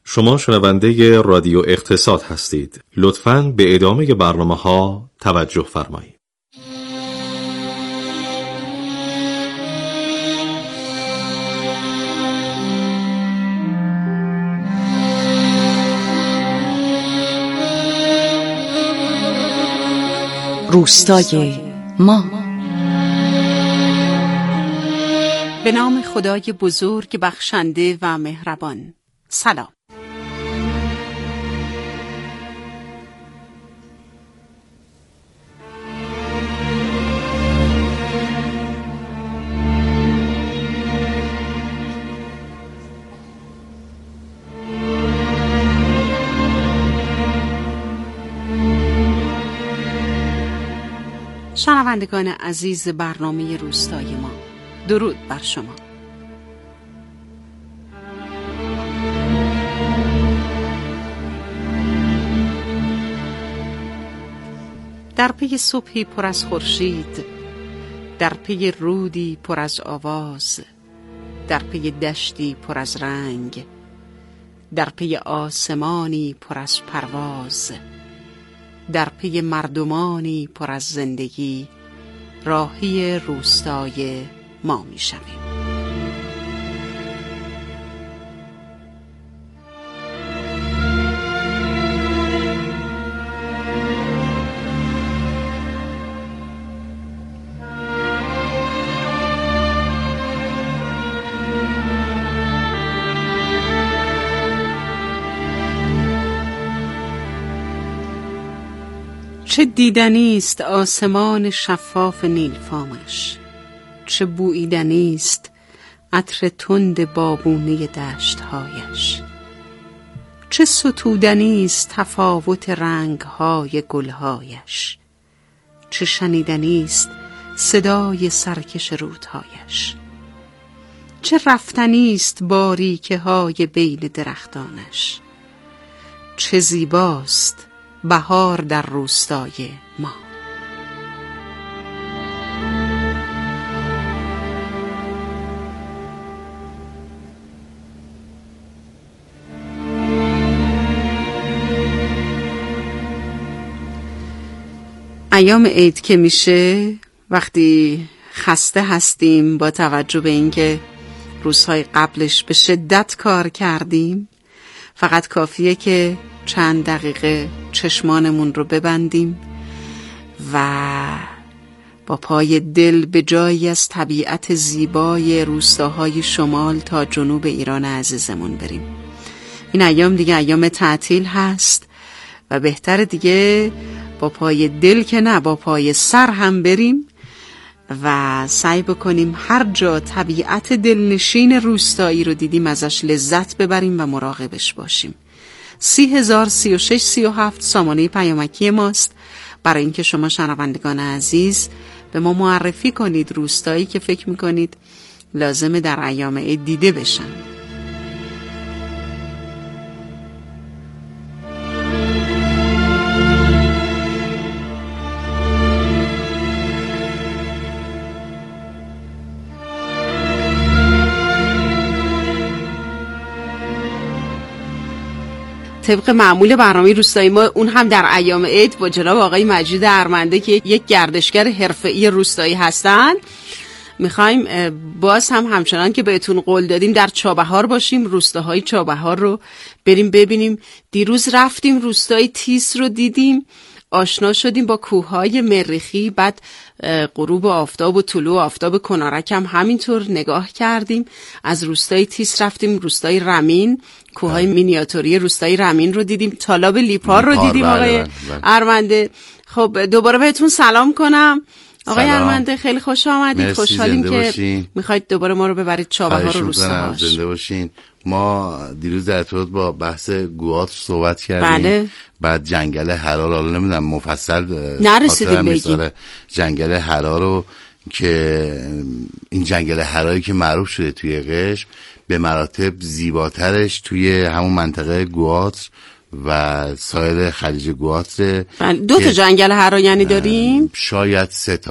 شما شنونده رادیو اقتصاد هستید. لطفاً به ادامه برنامه‌ها توجه فرمایید. روستای ما. به نام خدای بزرگ بخشنده و مهربان. سلام. شنوندگان عزیز برنامه روستای ما، درود بر شما. در پی صبحی پر از خورشید، در پی رودی پر از آواز، در پی دشتی پر از رنگ، در پی آسمانی پر از پرواز، در پی مردمانی پر از زندگی، راهی روستای ما می شویم. چه دیدنی است آسمان شفاف نیلفامش، چه بوییدنی است عطر تند بابونه دشت‌هایش، چه ستودنی است تفاوت رنگ‌های گل‌هایش، چه شنیدنی است صدای سرکش رودهایش، چه رفتنی است باریکه‌های بین درختانش، چه زیباست بهار در روستای ما. ایام عید که میشه، وقتی خسته هستیم با توجه به اینکه روزهای قبلش به شدت کار کردیم، فقط کافیه که چند دقیقه چشمانمون رو ببندیم و با پای دل به جایی از طبیعت زیبای روستاهای شمال تا جنوب ایران عزیزمون بریم. این ایام دیگه ایام تعطیل هست و بهتره دیگه با پای دل که نه، با پای سر هم بریم و سعی بکنیم هر جا طبیعت دلنشین روستایی رو دیدیم ازش لذت ببریم و مراقبش باشیم. 30,036,37 سامانه پیامکی ماست برای اینکه شما شنوندگان عزیز به ما معرفی کنید روستایی که فکر میکنید لازمه در ایام عید دیده بشن. طبق معمول برنامه روستایی ما، اون هم در ایام عید، با جناب آقای مجید ارمنده که یک گردشگر حرفه‌ای روستایی هستن، میخوایم باز هم همچنان که بهتون قول دادیم در چابهار باشیم، روستاهای چابهار رو بریم ببینیم. دیروز رفتیم روستای تیس رو دیدیم، آشنا شدیم با کوههای مریخی، بعد غروب آفتاب و طلوع آفتاب کنارک هم همینطور نگاه کردیم. از روستای تیس رفتیم روستای رمین، کوههای مینیاتوری روستای رمین رو دیدیم، تالاب لیپار رو دیدیم. آقای ارمنده، خب دوباره بهتون سلام کنم. آقای ارمنده خیلی خوش آمدید، خوشحالیم که میخواید دوباره ما رو ببرید چابهار و روستاهاش. زنده باشین. ما دیروز در ارتباط با بحث گوات صحبت کردیم. بله. بعد جنگل حرار، حالا نمیدونم مفصل نرسیدیم بگیم جنگل حرار رو، که این جنگل حراری که معروف شده توی قشم، به مراتب زیباترش توی همون منطقه گوات و سایر خلیج گوات. 2 تا جنگل حرار یعنی داریم؟ شاید 3 تا.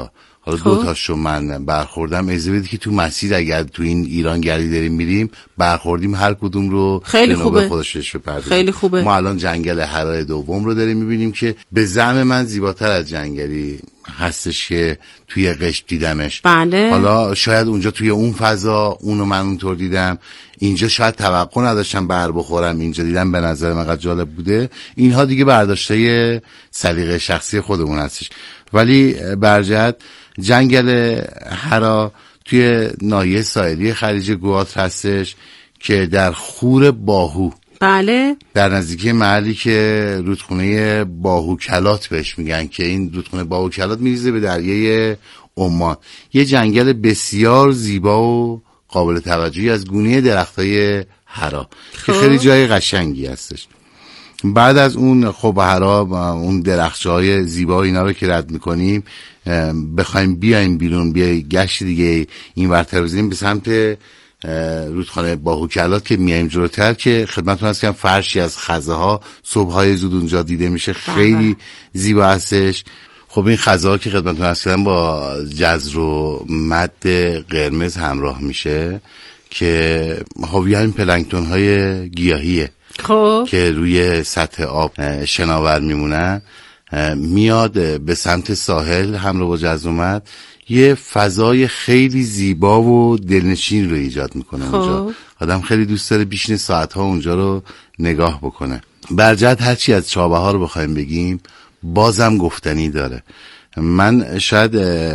حالا دو تاشو من برخوردم. اجازه بدید که تو مسیر اگر تو این ایران گردی داریم میریم برخوردیم هر کدوم رو خیلی خوبه، خودش بپردازیم. خیلی خوبه. ما الان جنگل حرا دوم رو داریم میبینیم که به زعم من زیباتر از جنگلی هستش که توی قشم دیدمش. بله. حالا شاید اونجا توی اون فضا اونو من اونطور دیدم، اینجا شاید توقع نداشتم بر بخورم، اینجا دیدم به نظر من قد جالب بوده. اینها دیگه برداشته سلیقه شخصی خودمون هستش. ولی برجت جنگل حرا توی ناحیه ساحلی خلیج گواتر هستش که در خور باهو، بله، در نزدیکی محلی که رودخونه باهو کلات بهش میگن که این رودخونه باهو کلات میریزه به دریای عمان. یه جنگل بسیار زیبا و قابل توجهی از گونه درختای حرا که خیلی جای قشنگی هستش. بعد از اون خب حرا اون درخت‌های زیبا اینا رو که رد میکنیم بخوایم بیایم بیرون، بیای گشت دیگه این ورتر بزنیم به سمت رودخانه باهوکلات که میایم جلوتر که خدمتتون هست که فرشی از خزه ها صبح‌های زود اونجا دیده میشه، خیلی زیبا هستش. خب این خزه ها که خدمتتون هست کردم با جزر و مد قرمز همراه میشه که حاوی همین پلانکتون های گیاهیه خب که روی سطح آب شناور میمونن، میاد به سمت ساحل همراه با جزر و مد یه فضای خیلی زیبا و دلنشین رو ایجاد میکنه. اونجا آدم خیلی دوست داره بیشتر ساعتها اونجا رو نگاه بکنه. برجت هرچی از چابهار رو بخوایم بگیم بازم گفتنی داره. من شاید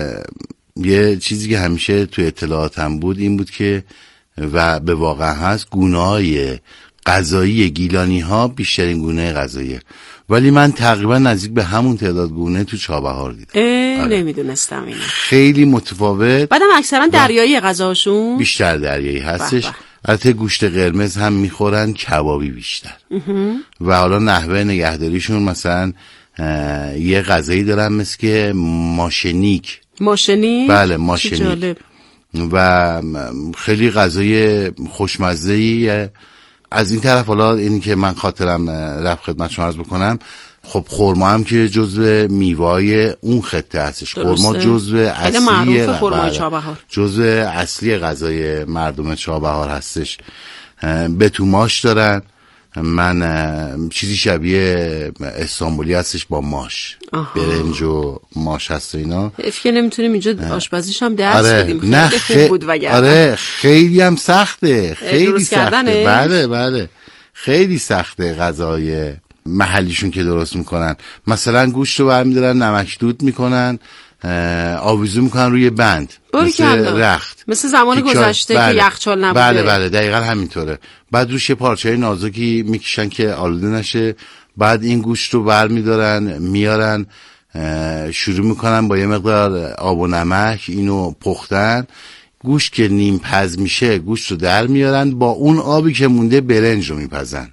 یه چیزی که همیشه تو اطلاعاتم بود این بود که و به واقع هست گونه‌های غذایی گیلانی ها بیشترین گونه غذاییه، ولی من تقریبا نزدیک به همون تعداد گونه تو چابهار دیدم. نمیدونستم اینو. خیلی متفاوت. بعدم اکثرا دریایی غذاشون بیشتر دریایی هستش. البته گوشت قرمز هم میخورن، کبابی بیشتر. و حالا نحوه نگهداریشون مثلا یه غذایی دارن مثل که ماشنیک. بله ماشنیک. و خیلی غذای خوشمزه‌ای. از این طرف حالا اینی که من خاطرم رفت خدمت شما عرض بکنم، خب خرما هم که جزو میوه‌های اون خطه هستش. خرما جزو اصلی جزو اصلی غذای مردم چابهار هستش. به تو ماش دارن. من چیزی شبیه استانبولی هستش با ماش. برنج و ماش هست اینا. که نمیتونیم اینجا آشپزیش هم درس بدیم. خیلی خوب بود وگرنه. آره خیلی هم سخته، خیلی سخته. بله خیلی سخته غذای محلیشون که درست میکنن. مثلا گوشت رو برمیدارن نمکدود میکنن، آویزون میکنن روی بند مثل رخت، مثل زمان گذشته که یخچال نبوده. بله دقیقا همینطوره. بعد روش یه پارچه نازکی میکشن که آلوده نشه. بعد این گوشت رو برمیدارن میارن شروع میکنن با یه مقدار آب و نمک اینو پختن. گوشت که نیم پز میشه گوشت رو در میارن، با اون آبی که مونده برنج رو میپزن.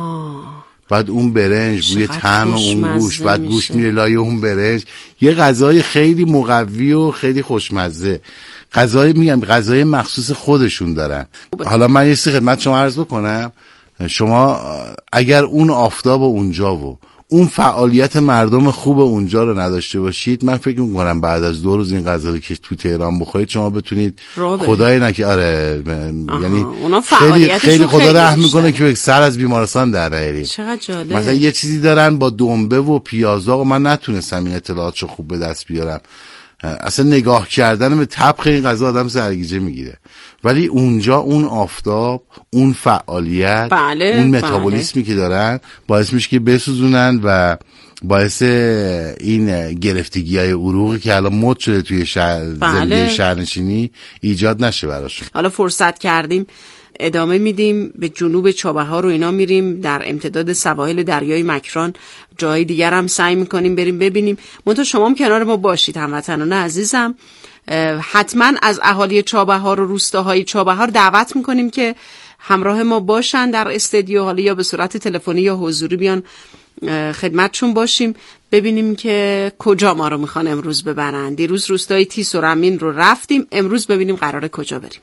بعد اون برنج بوی طعم اون گوشت، بعد گوشت میره لای اون برنج. یه غذای خیلی مقوی و خیلی خوشمزه. غذای مخصوص خودشون دارن. حالا من یه چیزی خدمت شما عرض بکنم. شما اگر اون آفتاب اونجا و اون فعالیت مردم خوب اونجا رو نداشته باشید، من فکر میکنم بعد از 2 روز این غذا رو که تو تهران بخورید شما بتونید خدای نکنه. آره یعنی خیلی خدا رحم میکنه که سر از بیمارستان در نیارید. چقدر جالب. مثلا یه چیزی دارن با دنبه و پیازا و من نتونستم این اطلاعاتشو خوب به دست بیارم. اصلا نگاه کردن به طبخ این غذا آدم سرگیجه میگیره. ولی اونجا اون آفتاب، اون فعالیت، اون متابولیسمی که دارن باعث میشه که بسوزونن و باعث این گرفتگی‌های عروقی که الان مد شده توی زندگی شهرنشینی ایجاد نشه براشون. حالا فرصت کردیم ادامه میدیم به جنوب چابهار و اینا میریم، در امتداد سواحل دریای مکران جای دیگر هم سعی میکنیم بریم ببینیم. منتها شما هم کنار ما باشید هموطنان عزیزم. حتما از اهالی چابهار و روستاهای چابهار دعوت میکنیم که همراه ما باشن در استودیو، حالا یا به صورت تلفنی یا حضوری بیان خدمتشون باشیم، ببینیم که کجا ما رو میخوان امروز ببرن. دیروز روستای تیس و رمین رو رفتیم، امروز ببینیم قراره کجا بریم.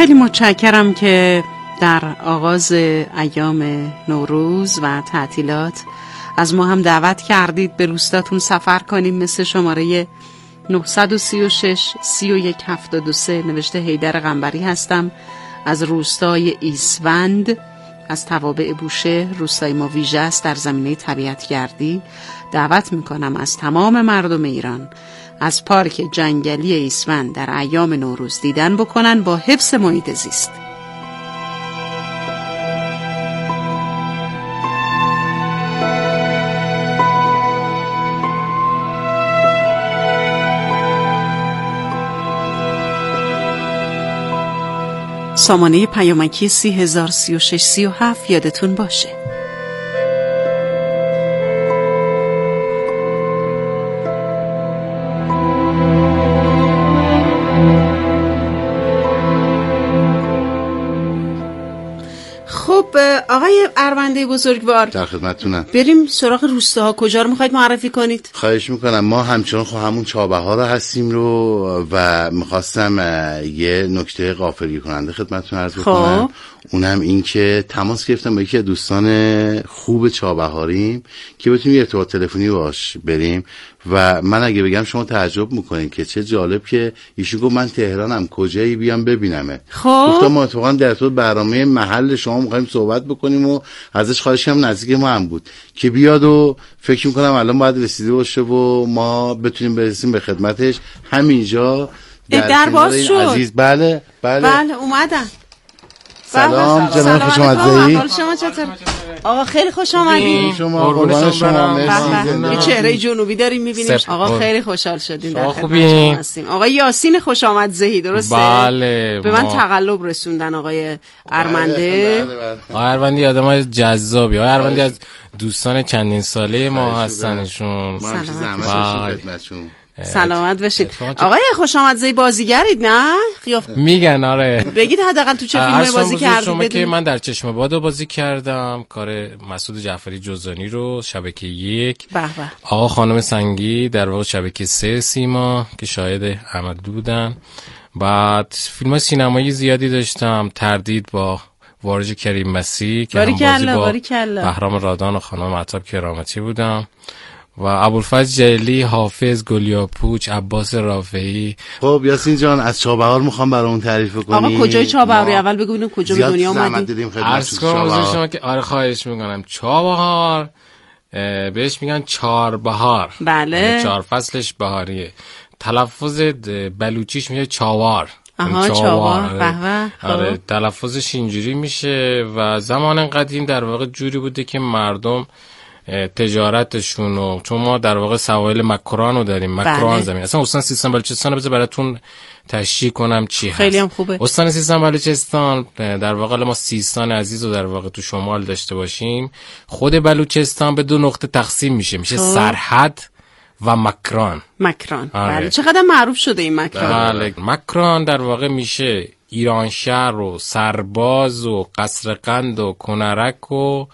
خیلی متشکرم که در آغاز ایام نوروز و تعطیلات از ما هم دعوت کردید به روستاتون سفر کنیم. مثل شماره 936 3173 نوشته حیدر قنبری هستم از روستای ایسوند از توابع بوشهر. روستای ما ویژه است در زمینه طبیعت‌گردی. دعوت میکنم از تمام مردم ایران از پارک جنگلی ایسوند در ایام نوروز دیدن بکنن با حفظ محیط زیست. سامانه پیامکی 30,036,37 یادتون باشه. خب آقای اروندی بزرگوار، در خدمتتونم. بریم سراغ روستاها. کجا رو میخواید معرفی کنید؟ خواهش میکنم. ما همچنان همون چابهار رو هستیم رو و میخواستم یه نکته غافلگیر کننده خدمتتون عرض بکنم. اونم این که تماس گرفتم با یکی از دوستان خوب چابهاریم که بتونیم یه ارتباط تلفنی باش بریم و من اگه بگم شما تعجب میکنین که چه جالب که ایشون گفت من تهرانم، کجایی بیام ببینمه. گفتم ما اتفاقا در طول برنامه محل شما میخوایم صحبت بکنیم و ازش خواهش کردم نزدیک ما هم بود که بیاد و فکر میکنم الان باید رسیده باشه و ما بتونیم برسیم به خدمتش همینجا در باز شد. عزیز. بله اومدن. سلام جناب خوش آمدید. حال شما چطور؟ آقا خیلی خوش آمدید. شما قربان شما. یه چهره جنوبی داریم می‌بینیم. آقا خیلی خوشحال شدیم در خدمت شما هستیم. آقای یاسین خوش آمد زهی، درسته؟ بله. به من تقلب رسوندن آقای ارمنده. آقای ارمندی آدمای جذابی. آقای ارمندی از دوستان چندین ساله ما هستنشون. سلامت باشید. آقای خوش آمد زی بازیگرید نه؟ میگن آره. بگید حداقل تو چه فیلمی بازی کردید؟ شما که من در چشم باد بازی کردم، کار مسعود جعفری جوزانی رو شبکه 1. به به. آقا خانم سنگی در واقع شبکه 3 سیما که شاهد احمد بودن. بعد فیلم سینمایی زیادی داشتم. تردید با وارج کریم مسیح که هم بازی با بهرام رادان و خانم مهتاب کرامتی بودم و ابوالفضل جلیلی، حافظ، گلیاپوچ، عباس رافعی. خب یاسین جان از چابهار میخوام برامون تعریف کنی. آقا کجای چابهار؟ اول بگو ببینیم کجا به دنیا اومدی. عرض کنم شما که آره خواهش میکنم. چابهار بهش میگن چهاربهار. بله. 4 فصلش بهاریه. تلفظ بلوچیش میشه چاوار. چاوار. آره تلفظش اینجوری میشه و زمان قدیم در واقع جوری بوده که مردم تجارتشون چون ما در واقع سواحل مکران رو داریم. مکران زمین اصلا استان سیستان بلوچستان بذار براتون تشریح کنم چی هست. خیلی هم خوبه. استان سیستان بلوچستان در واقع ما سیستان عزیز رو در واقع تو شمال داشته باشیم. خود بلوچستان به 2 نقطه تقسیم میشه سرحد و مکران. بله. چقدر معروف شده این مکران؟ بله. مکران در واقع میشه ایرانشهر و سرباز و قصرقند و کنرک و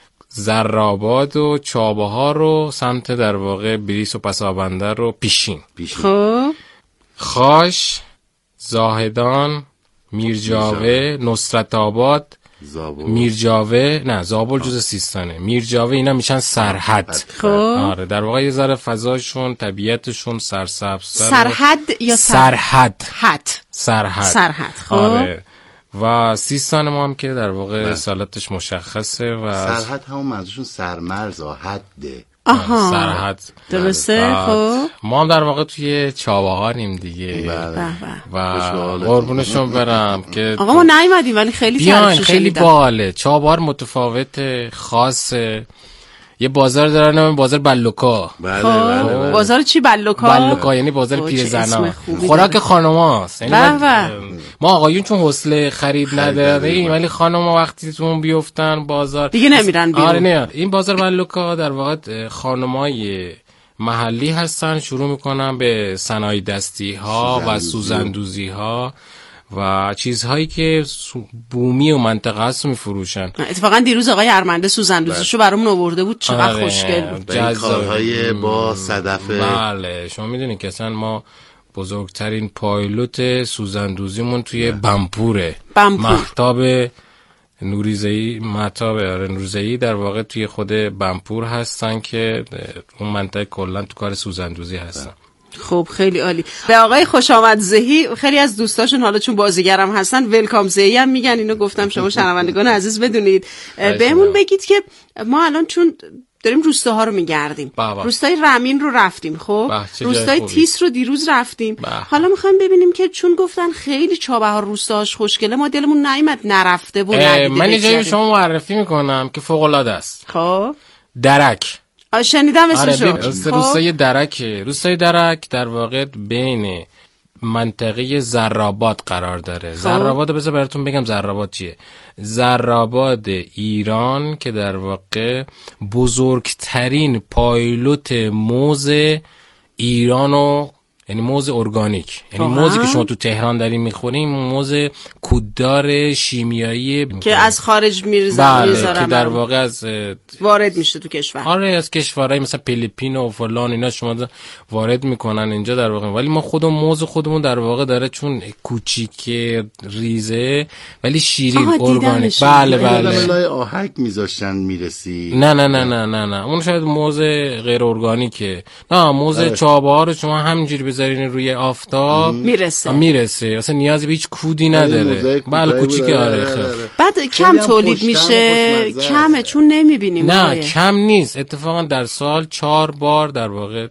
زراباد و چابهار و سمت در واقع بریس و پسابندر رو پیشین. خب خاش، زاهدان، میرجاوه، نصرت آباد، میرجاوه، نه زابل جز سیستانه، میرجاوه، اینا میشن سرحد. خب آره در واقع یه ذره فضاشون طبیعتشون سرسبز. سرحد یا سرحد. سرحد. خب آره. و سیستان ما هم که در واقع اصالتش مشخصه و سرحد همون منظورشون سرمرز حده. سرحد درسته. خب ما هم در واقع توی چابهاریم دیگه. و قربونشون برم که آقا ما نیومدیم ولی خیلی باله. چابهار متفاوت، خاصه. یه بازار دارن بازار بلوکا. بله. بازار چی بلوکا؟ بلوکا یعنی بازار پیرزنا. خوراک خانوماست. یعنی ما آقایون چون حوصله خرید نداریم ولی خانوما وقتی تون بیفتن بازار دیگه نمیرن بیرون. آره نه. این بازار بلوکا در واقع خانمای محلی هستن، شروع میکنن به صنایع دستی ها و سوزندوزی ها و چیزهایی که بومی و منطقه هست رو میفروشن. اتفاقا دیروز آقای ارمنده سوزندوزشو برامون آورده بود، چقدر خوشگل بود. کارهای با صدف. بله شما میدونید که اصلا ما بزرگترین پایلوت سوزندوزیمون توی بمپوره. مهتاب نوریزه‌ای در واقع توی خود بمپور هستن که اون منطقه کلا تو کار سوزندوزی هستن. خب خیلی عالی. به آقای خوش آمد زهی خیلی از دوستاشون حالا چون بازیگرم هستن ولکام زهی هم میگن، اینو گفتم شما شنوندگان عزیز بدونید. بهمون بگید که ما الان چون داریم روستاها رو میگردیم، روستای رمین رو رفتیم، خب روستای تیس رو دیروز رفتیم، حالا میخوایم ببینیم که چون گفتن خیلی چابهار روستاهاش خوشگله ما دلمون نیامد نرفته و ندیده. من یه جایی شما معرفی میکنم که فوق العاده است. خب درک شنیدم اسمشو. روستای درکه. روستای درک در واقع بین منطقه زراباد قرار داره. زراباد بذار براتون بگم زراباد چیه. زراباد ایران که در واقع بزرگترین پایلوت موز ایرانو، یعنی موز ارگانیک، یعنی موزی که شما تو تهران دارین میخورین، موز کوددار شیمیایی که از خارج میذارن که در واقع از وارد میشه تو کشور. آره از کشورهای مثلا فیلیپین و فلان اینا شما وارد میکنن اینجا در واقع، ولی ما موز خودمون در واقع داره چون کوچیک ریزه ولی شیرین ارگانیک. بله لای آهک میذاشتن میرسی. نه اون شاید موز غیر ارگانیکه. نه موز چابهار شما همینجوری بذارین روی آفتاب میرسه اصلا نیازی به هیچ کودی نداره. بله کوچیکه. آره بعد کم تولید میشه، کمه چون نمیبینیم. نه کم نیست، اتفاقا در سال 4 بار در واقع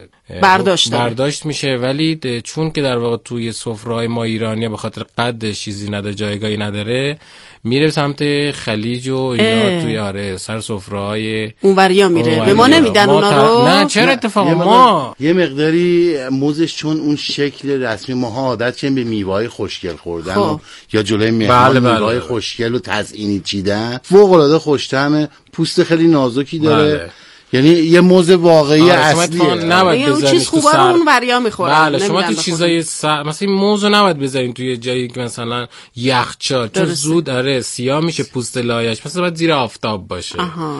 برداشت میشه، ولی چون که در واقع توی سفره‌های ما ایرانی به خاطر قدش چیزی نداره، جایگاهی نداره، میره سمت خلیج و اینا توی سر سفره‌های اونوریا میره. به ما نمیدن اونا رو. نه چرا اتفاقا ما یه مقداری موزش چون اون شکل رسمی ما عادت کنیم به میوه‌های خوشگل خوردن یا جلوی مهمان میوه‌های خوشگل و تزیینی چیدن. فوق‌العاده خوش‌طعمه، پوست خیلی نازکی داره. یعنی یه موز واقعی اصلیه. نباید بذارید چیز خوبه رو اون وریا میخورن. بله شما تو چیزای مثلا این موزو نباید بذارین توی جایی که مثلا یخچال، چون زود سیاه میشه پوست لایش، مثلا باید زیر آفتاب باشه.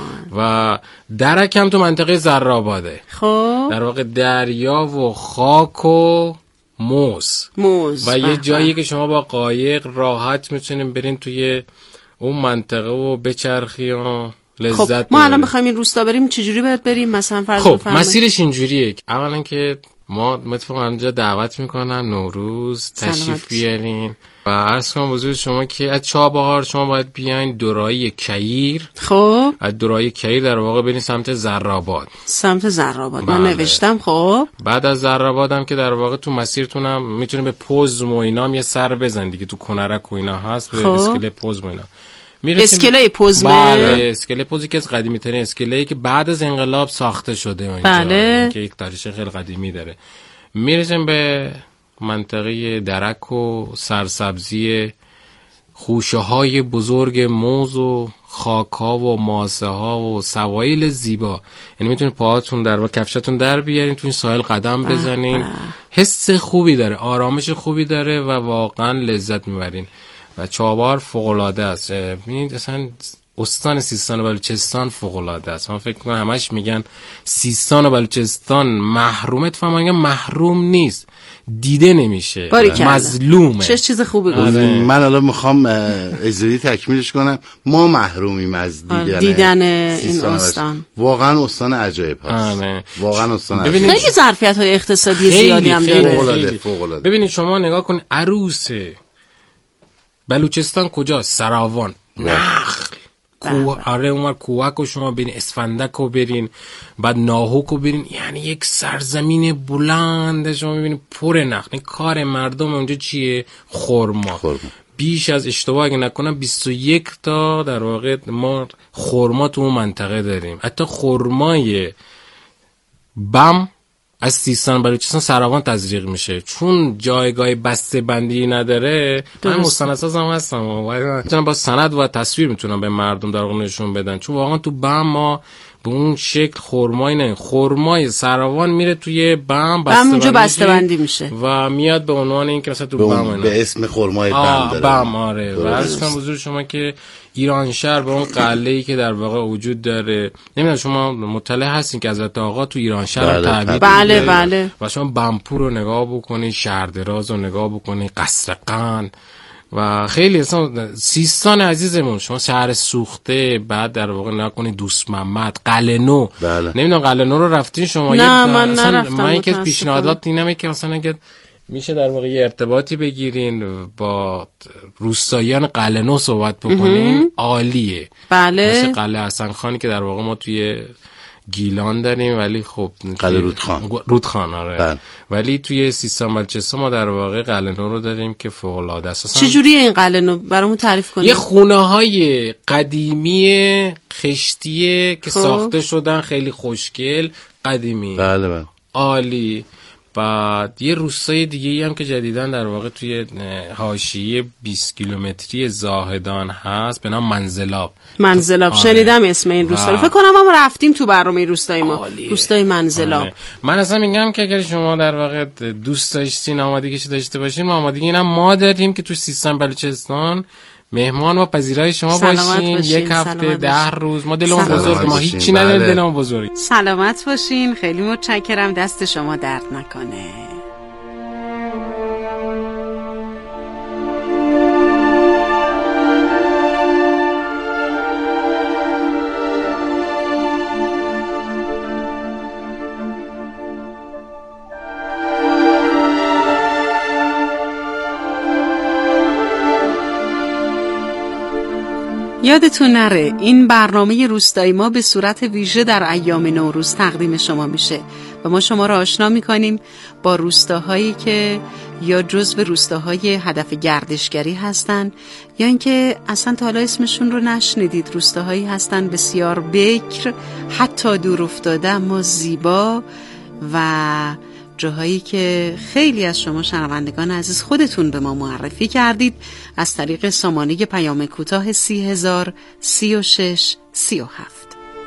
و درک هم تو منطقه زراباده. خب در واقع دریا و خاک و موز و یه جایی که شما با قایق راحت میتونین برین توی اون منطقه و بچرخی و خب ما الان بخوایم این روستا بریم چجوری باید بریم مثلا فرض بفرمایید؟ خب مسیرش اینجوریه. اولا که ما متفقا اونجا دعوت میکنن نوروز تشریف بیارین و عرض کنم حضور شما که از چابهار شما باید بیاین دورایی کیر. خب از دورایی کیر در واقع برین سمت زراباد. من نوشتم. خب بعد از زراباد هم که در واقع تو مسیرتونم میتونین به پوزم و اینا هم یه سر بزنید دیگه، تو کنرک و اینا هست به اسکله پوزم و اینا. اسکله پوزمه. بله اسکله پوزی که از قدیمی ترین اسکله‌ای که بعد از انقلاب ساخته شده اونجا. بله. که یک تاریخ خیلی قدیمی داره. میرسیم به منطقه درک و سرسبزی خوشه های بزرگ موز و خاک ها و ماسه ها و سوایل زیبا. یعنی میتونید پاهاتون در و کفشتون در بیارین تو این ساحل قدم بزنین. حس خوبی داره، آرامش خوبی داره و واقعا لذت میبرین. و چابهار فوق‌العاده است. ببینید اصلا استان سیستان و بلوچستان فوق‌العاده است. من فکر کنم همش میگن سیستان و بلوچستان محرومه، تو میگن محروم نیست، دیده نمیشه، مظلومه. چه چیز خوبی گفت. من الان میخوام اجازه تکمیلش کنم. ما محرومیم از دیدن این استان. واقعا استان عجایب هست. واقعا استان عجایب. خیلی ظرفیت‌های اقتصادی زیادی هم داره. فوق‌العاده. ببینید شما نگاه کن عروس بلوچستان کجاست؟ سراوان، نخل، آره اونور کوهکو شما برین، اسفندکو برین، بعد ناهوکو برین، یعنی یک سرزمین بلند شما میبینید پر نخل. کار مردم اونجا چیه؟ خرما. بیش از اشتباه اگه نکنم 21 تا در واقع ما خرما تو اون منطقه داریم. حتی خرمای بم از سیستان بلوچستان سراوان تزریق میشه، چون جایگاه بسته بندی نداره. من مستندساز هم هستم و با سند و تصویر میتونم به مردم در واقع نشون بدن، چون واقعا تو بم ما به اون شکل خرمایی نه، خرمای سراوان میره توی بم اونجا بسته بندی میشه و میاد به عنوان این که مثلا تو بم به اسم خرمای بم داره. بم. آره و عرض کنم حضور شما که ایرانشهر به اون قلعه‌ای که در واقع وجود داره. نمیدونم شما مطلع هستین که حضرت آقا تو ایرانشهر تعبیر بله و شما بمپور رو نگاه بکنید، شهردراز رو نگاه بکنید، قصر قن و خیلی اصلا سیستان عزیزمون، شما شهر سوخته، بعد در واقع نکنید دوست محمد، قلعه نو. نمیدونم قلعه نو رو رفتین شما؟ نه من نرفتم. من اینکه پیشنهادات اینه که مثلا اگه میشه در واقع یه ارتباطی بگیرین با روستاییان قلعه نو صحبت بکنین، عالیه. بله. مثل قلعه حسن خانی که در واقع ما توی گیلان داریم، ولی خب قلعه رودخان آره. ولی توی سیستان بلوچستان ما در واقع قلعه نو رو داریم که فوق العاده است. چجوریه این قلعه نو؟ برامون تعریف کنید. یه خونه‌های قدیمی خشتیه که ساخته شدن، خیلی خوشگل، قدیمی. بله. عالی. بعد یه روستای دیگه‌ای هم که جدیداً در واقع توی حاشیه 20 کیلومتری زاهدان هست به نام منزلاب. شنیدم اسم این روستا رو. فکر کنم ما رفتیم تو برنامه روستای ما. روستای منزلاب. من اصلا میگم که اگر شما در واقع دوست داشتین آمادگیش داشته باشین، ما آمادگی اینم ما داریم که تو سیستان بلوچستان مهمان و پذیرای شما باشین. یک هفته 10 روز. ما دلمون بزرگ، ما هیچی نداریم، دلمون بزرگ. سلامت باشین. خیلی متشکرم. دست شما درد نکنه. یادتون نره این برنامه روستایی ما به صورت ویژه در ایام نوروز تقدیم شما میشه و ما شما را آشنا میکنیم با روستاهایی که یا جزو روستاهای هدف گردشگری هستن یا اینکه اصلا تا حالا اسمشون رو نشنیدید. روستاهایی هستن بسیار بکر، حتی دور افتاده اما زیبا و جاهایی که خیلی از شما شنوندگان عزیز خودتون به ما معرفی کردید از طریق سامانه پیام کوتاه 30,000 36 37.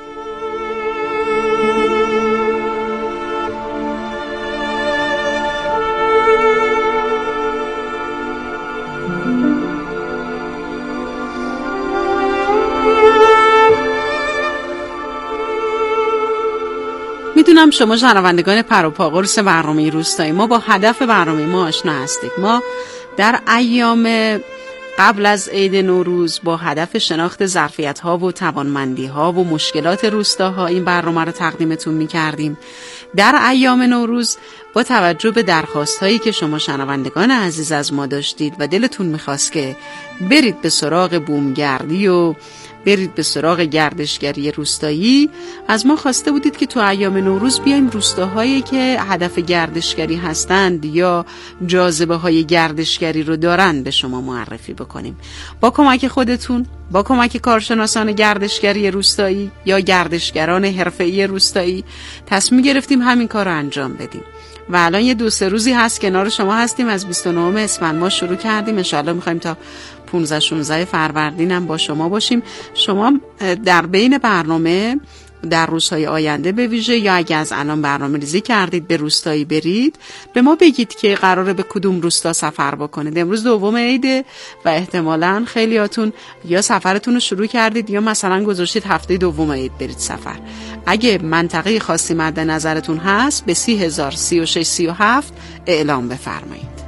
میدونم شما شنوندگان پروپا قرص برنامه روستایی ما با هدف برنامه ما آشنا هستید. ما در ایام قبل از عید نوروز با هدف شناخت ظرفیت‌ها و توانمندی‌ها و مشکلات روستاها این برنامه رو تقدیمتون می‌کردیم. در ایام نوروز با توجه به درخواست‌هایی که شما شنوندگان عزیز از ما داشتید و دلتون می‌خواست که برید به سراغ بومگردی و برید به سراغ گردشگری روستایی، از ما خواسته بودید که تو ایام نوروز بیایم روستاهایی که هدف گردشگری هستند یا جاذبه های گردشگری رو دارن به شما معرفی بکنیم. با کمک خودتون، با کمک کارشناسان گردشگری روستایی یا گردشگران حرفه‌ای روستایی تصمیم گرفتیم همین کار رو انجام بدیم و الان یه 2-3 روزی هست کنار شما هستیم. از 29 اسفند ما شروع کردیم، انشالله میخوایم تا 15-16 فروردین هم با شما باشیم. شما در بین برنامه در روزهای آینده به ویژه یا اگه از الان برنامه ریزی کردید به روستایی برید، به ما بگید که قراره به کدوم روستا سفر بکنید. امروز دوم عیده و احتمالاً خیلیاتون یا سفرتون رو شروع کردید یا مثلا گذاشتید هفته دوم عید برید سفر. اگه منطقه خاصی مد نظرتون هست به 30,000 36 37 اعلام بفرمایید.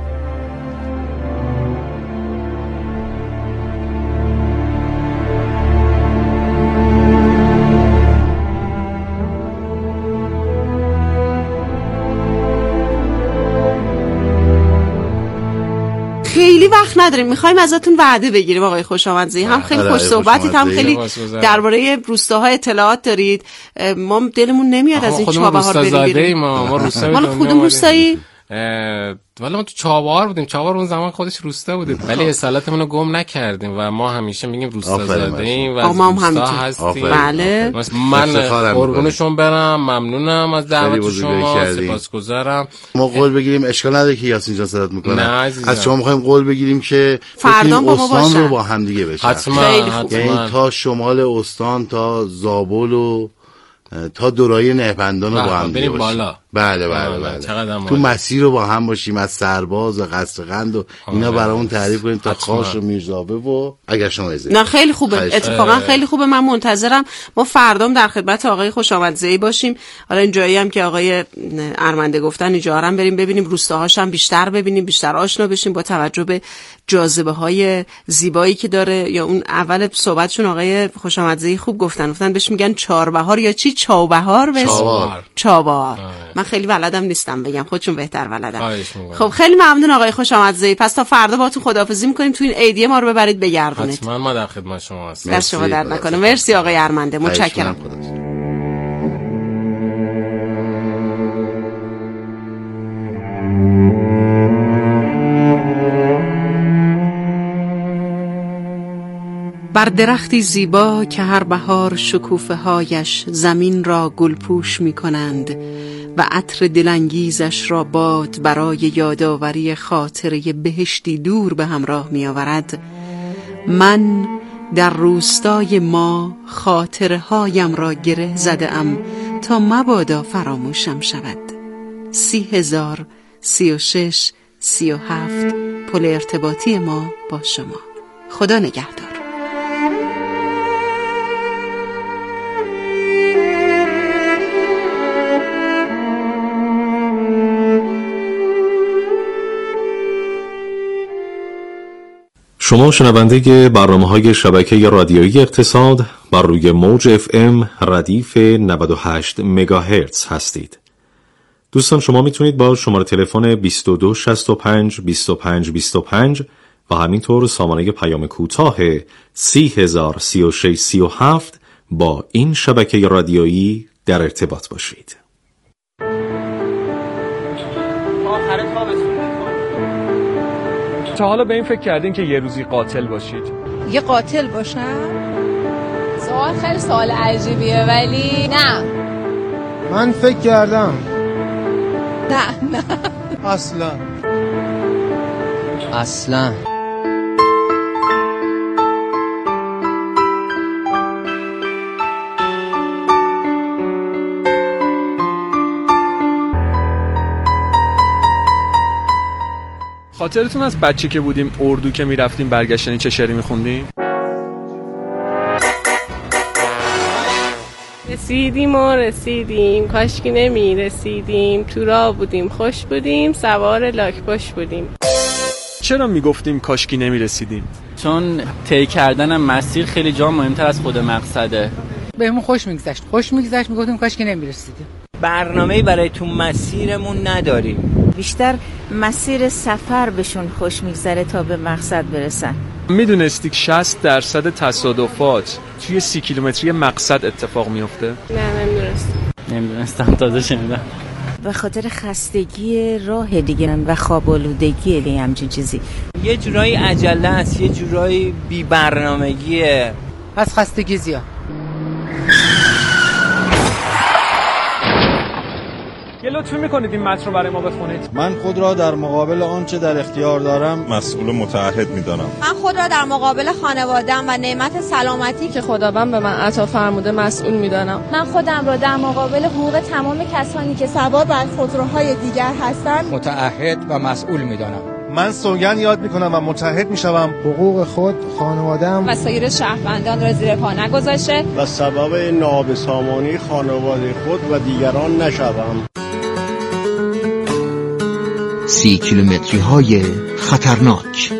خیلی وقت نداریم، میخوایم ازتون وعده بگیریم آقای خوشامدزی. هم خیلی خوش صحبتید، هم خیلی درباره روستاها اطلاعات دارید. ما دلمون نمیاد از این چابهار بریم. ما روستا خودمون روستایی ولی ما تو چابهار بودیم. چابهار اون زمان خودش روستا بودیم ولی اصالتمون رو گم نکردیم و ما همیشه میگیم روستا زاده ایم و از روستا هستیم. بله. من قربونشون برم، ممنونم از دعوت شما، سپاسگزارم. ما قول بگیریم، اشکال نداره که یاسین جان صدات میکنه. از شما میخوایم قول بگیریم که فردا با ما استان رو با هم دیگه بشه. حتما. یعنی تا شمال استان تا زابل و تا دورای نهپندان رو با هم دیگه بالا. بله. چقدر تو مسیر رو با هم باشیم، از سرباز و قصرقند و اینا برامون تعریف کنیم تا خاش و میرزابه و اگر شما نه خیلی خوبه، اتفاقا خیلی خوبه. من منتظرم ما فردام در خدمت آقای خوشامدزئی باشیم. حالا این جایی هم که آقای ارمنده گفتن اینجا هم بریم ببینیم، روستاهاش هم بیشتر ببینیم، بیشتر آشنا بشیم با توجه به جاذبه های زیبایی که داره. یا اون اول صحبتشون آقای خوشامدزئی خوب گفتن بهش میگن چهاربهار یا چی؟ چابهار. چابهار. من خیلی بلدم نیستم بگم، خودشون بهتر بلدن. خب خیلی ممنون آقای خوشامدزئی. پس تا فردا باهاتون خداحافظی میکنیم. تو این عیدیه ما رو ببرید بگردونید. حتما ما در خدمت شما هستیم. دست شما درد نکنه. مرسی آقای ارمنده، متشکرم. بر درختی زیبا که هر بهار شکوفه هایش زمین را گلپوش می کنند و عطر دلانگیزش را باد برای یادآوری خاطره بهشتی دور به همراه می آورد، من در روستای ما خاطره هایم را گره زده ام تا مبادا فراموشم شود. 30,000 36 37 پل ارتباطی ما با شما. خدا نگهدار. شما شنونده برنامه‌های شبکه رادیویی اقتصاد بر روی موج FM ردیف 98 مگاهرتز هستید. دوستان شما میتونید با شماره تلفن 2265 25 25 و همینطور سامانه پیام کوتاه 30,036 37 با این شبکه رادیویی در ارتباط باشید. تا حالا به این فکر کردین که یه روزی قاتل باشید؟ یه قاتل باشم؟ سوال خیلی سوال عجیبیه ولی نه. من فکر کردم. نه اصلا خاطرتون از بچه که بودیم اردو که میرفتیم برگشتنی چه شعری میخوندیم؟ رسیدیم کاشکی نمیرسیدیم، تو راه بودیم خوش بودیم، سوار لاک‌پشت بودیم. چرا میگفتیم کاشکی نمیرسیدیم؟ چون طی کردن مسیر خیلی جا مهمتر از خود مقصده. بهمون خوش میگذشت میگفتیم کاشکی نمیرسیدیم. برنامه‌ای برای تو مسیرمون نداریم. بیشتر مسیر سفر بهشون خوش میگذره تا به مقصد برسن. میدونستی که 60% تصادفات توی 30 کیلومتری مقصد اتفاق میفته؟ نه نمیدونستم، تازه شنیدم. به خاطر خستگی راه دیگه و خواب آلودگی دیگه همچین چیزی. یه جورایی عجله است، یه جورایی بی برنامگیه. از خستگی زیاد. یه لطفی میکنید این متن رو برای ما بخونید؟ من خود را در مقابل آنچه در اختیار دارم مسئول متعهد میدانم. من خود را در مقابل خانواده‌ام و نعمت سلامتی که خداوند به من عطا فرموده مسئول میدانم. من خودم را در مقابل حقوق تمام کسانی که سوار بر خودروهای دیگر هستند متعهد و مسئول میدانم. من سوگند یاد میکنم و متعهد میشوم حقوق خود، خانواده‌ام و سایر شهروندان را زیر پا نگذاشته و سبب نابسامانی خانواده خود و دیگران نشوم. 30 کیلومتری های خطرناک.